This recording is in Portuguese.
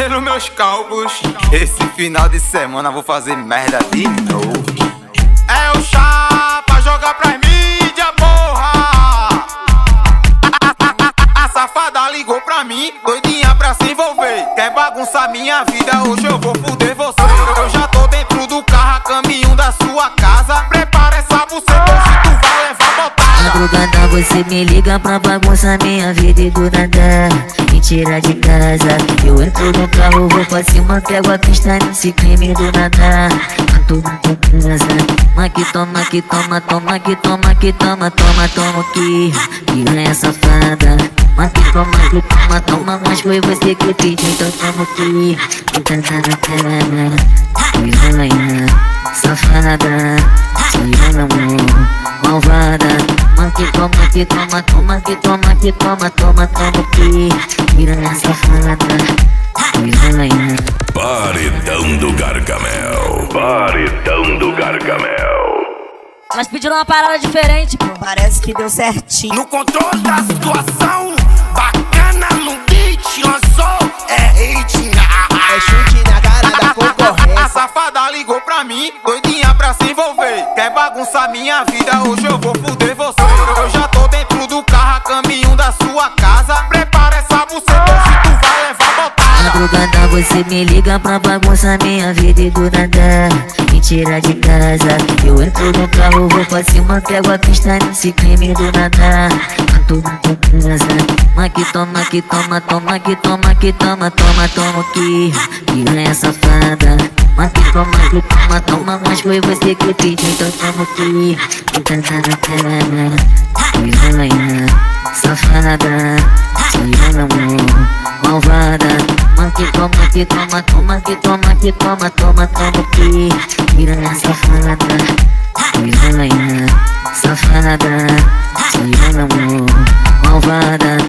pelos meus cálculos, esse final de semana vou fazer merda de novo. É o chá pra jogar pras mídia, porra. A safada ligou pra mim, doidinha pra se envolver. Quer bagunçar minha vida, hoje eu vou fuder você. Eu já tô dentro do carro, a caminho da sua casa. Prepara essa buceta, hoje tu vai levar botada. Madrugada você me liga pra bagunçar minha vida e do nada me tira de casa. Eu entro no carro, vou pra cima, pego a pista nesse crime do nada. Tô na tua casa, toma que toma, que toma, toma que toma, que toma, toma, toma que piranha safada. Toma que toma, toma, mas foi você que pediu, então toma que tá na cara. Piranha safada, piranha amor, malvada. Toma que toma, que toma, toma que toma, que toma, toma, toma que piranha safada, piranha. Paredão do Gargamel. Paredão do Gargamel. Elas pediram uma parada diferente, pô. Parece que deu certinho. No controle da situação, bacana no beat, lançou, é hit. É chute na cara da A concorrência. safada ligou pra mim, doidinha pra se envolver. Quer bagunçar minha vida, hoje eu vou fuder você. Eu já tô dentro do carro, a caminho da sua casa. Prepara essa buceta, hoje tu vai levar botada. Madrugada você me liga pra bagunçar minha vida e do nada me tira de casa. Eu entro no carro, vou pra cima, pego a pista nesse crime do nada. Tô na tua casa, toma que toma, que toma, toma que toma, que toma, toma, toma que piranha safada. Toma que toma, toma, mas foi você que pediu, então toma que tá na cara. Piranha safada, piranha amor, malvada. Toma que toma, que toma, toma que toma, que toma, toma, toma que piranha safada, piranha safada, piranha amor, malvada.